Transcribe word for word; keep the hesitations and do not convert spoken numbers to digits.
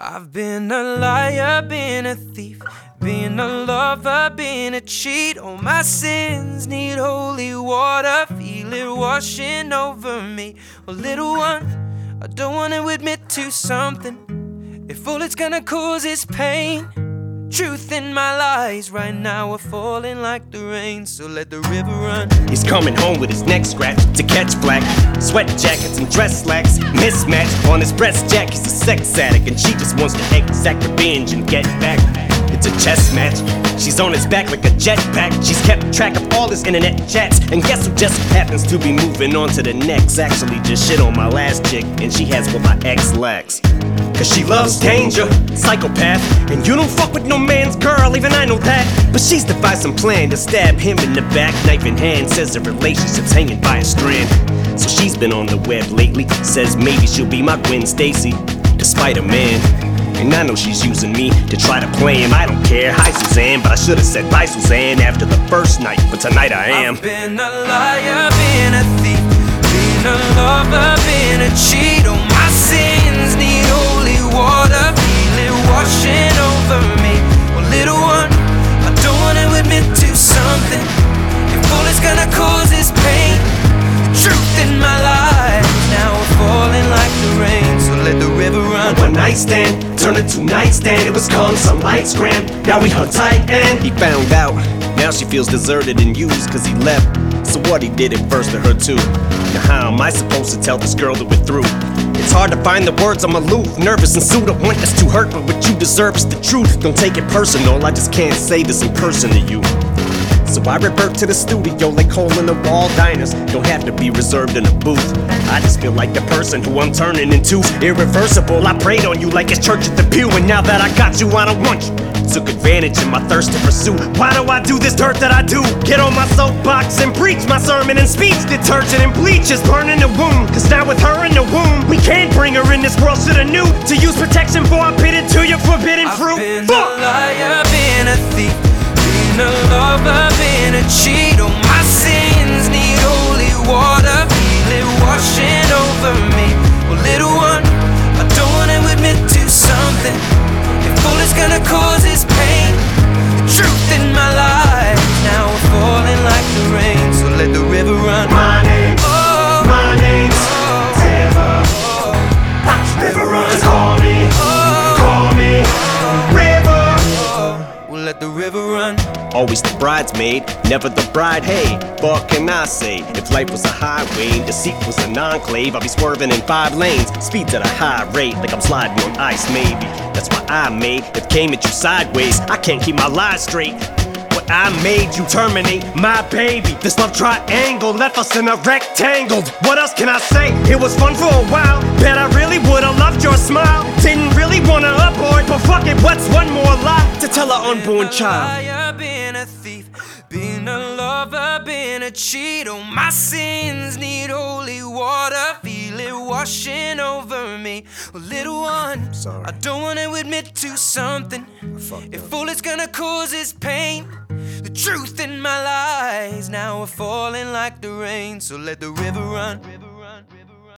I've been a liar, been a thief, been a lover, been a cheat. All my sins need holy water, feel it washing over me. Well, little one, I don't want to admit to something. If all it's gonna cause is pain, truth in my lies right now are falling like the rain, so let the river run. He's coming home with his neck scratched to catch black sweat jackets and dress slacks mismatched on his breast jack. He's a sex addict and she just wants to exact revenge and get back. It's a chess match. She's on his back like a jetpack. She's kept track of all his internet chats, and guess who just happens to be moving on to the next? Actually just shit on my last chick, and she has what my ex lacks. Cause she loves danger, psychopath, and you don't fuck with no man's girl, even I know that. But she's devised some plan to stab him in the back, knife in hand, says the relationship's hanging by a strand. So she's been on the web lately, says maybe she'll be my Gwen Stacy, despite a man. And I know she's using me to try to play him. I don't care, hi Suzanne, but I should've said bye Suzanne after the first night, but tonight I am. I've been a liar, been a thief, been a lover, been a cheat. All my sins need holy water, feel it washing over me. Well, little one, I don't wanna admit to something. If all it's gonna cause is pain, the truth in my life now we're falling like the rain, so let the river run. One night stand turned into nightstand. It was calm, some lights grand. Now we hung tight and he found out. Now she feels deserted and used cause he left. So what, he did it first to her too. Now how am I supposed to tell this girl that we're through? It's hard to find the words, I'm aloof, nervous and sued. I want this to hurt, but what you deserve is the truth. Don't take it personal, I just can't say this in person to you. So I revert to the studio like hole in the wall diners. Don't have to be reserved in a booth. I just feel like the person who I'm turning into irreversible. I prayed on you like it's church at the pew, and now that I got you, I don't want you. Took advantage of my thirst to pursue. Why do I do this dirt that I do? Get on my soapbox and preach my sermon and speech. Detergent and bleach is burning the wound. Cause now with her in the womb, we can't bring her in this world. Shoulda knew to use protection before I bit into your forbidden fruit. I've been Fuck. a liar, been a thief, been a lover, been a cheat. All my sins need holy water, feel it washing over me. Well, little one, I don't wanna admit to something. If all it's gonna cause is pain, the truth in my life now we're falling like the rain, so let the river run. My name, Oh, my name's oh, River. oh, Watch the river run. Just call me, oh, call me River. oh. We'll let the river run. Always the bridesmaid, never the bride. Hey, what can I say? If life was a highway and deceit was an enclave, I'd be swerving in five lanes, speeds at a high rate, like I'm sliding on ice maybe. That's why I made it came at you sideways. I can't keep my lies straight. What I made you terminate my baby. This love triangle left us in a rectangle. What else can I say? It was fun for a while. Bet I really would've loved your smile. Didn't really wanna abort, but fuck it, what's one more lie to tell an unborn child? Been a thief, been a lover, been a cheat. All my sins need holy water, feel it washing over me. Well, little one, Sorry. I don't wanna admit to something. If all it's gonna cause is pain, the truth in my lies now are falling like the rain, so let the river run.